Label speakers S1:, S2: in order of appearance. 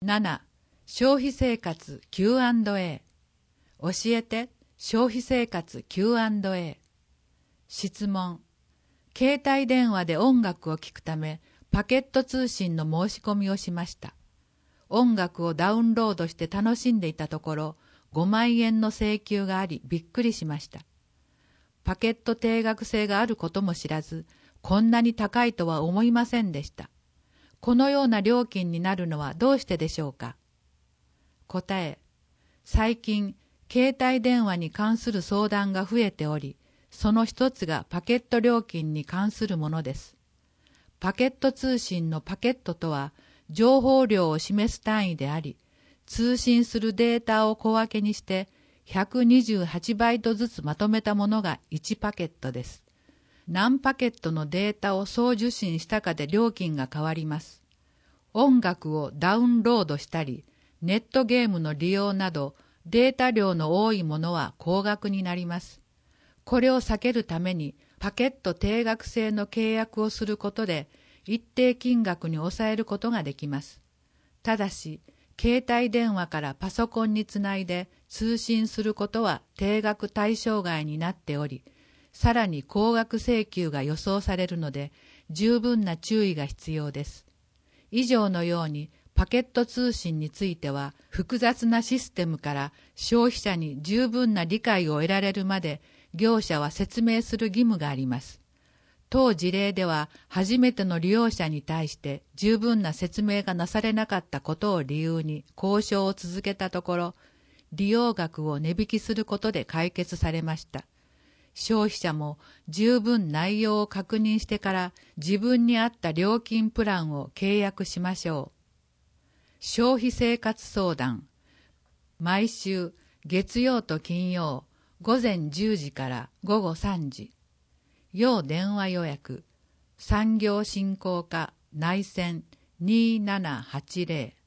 S1: 7. 消費生活 Q&A。 教えて消費生活 Q&A。 質問。携帯電話で音楽を聴くためパケット通信の申し込みをしました。音楽をダウンロードして楽しんでいたところ5万円の請求がありびっくりしました。パケット定額制があることも知らず、こんなに高いとは思いませんでした。このような料金になるのはどうしてでしょうか。答え。最近、携帯電話に関する相談が増えており、その一つがパケット料金に関するものです。パケット通信のパケットとは、情報量を示す単位であり、通信するデータを小分けにして128バイトずつまとめたものが1パケットです。何パケットのデータを送受信したかで料金が変わります。音楽をダウンロードしたり、ネットゲームの利用などデータ量の多いものは高額になります。これを避けるためにパケット定額制の契約をすることで一定金額に抑えることができます。ただし、携帯電話からパソコンにつないで通信することは定額対象外になっており、さらに高額請求が予想されるので十分な注意が必要です。以上のようにパケット通信については複雑なシステムから消費者に十分な理解を得られるまで業者は説明する義務があります。当事例では初めての利用者に対して十分な説明がなされなかったことを理由に交渉を続けたところ、利用額を値引きすることで解決されました。消費者も十分内容を確認してから自分に合った料金プランを契約しましょう。消費生活相談。毎週月曜と金曜午前10時から午後3時。要電話予約。産業振興課内線2780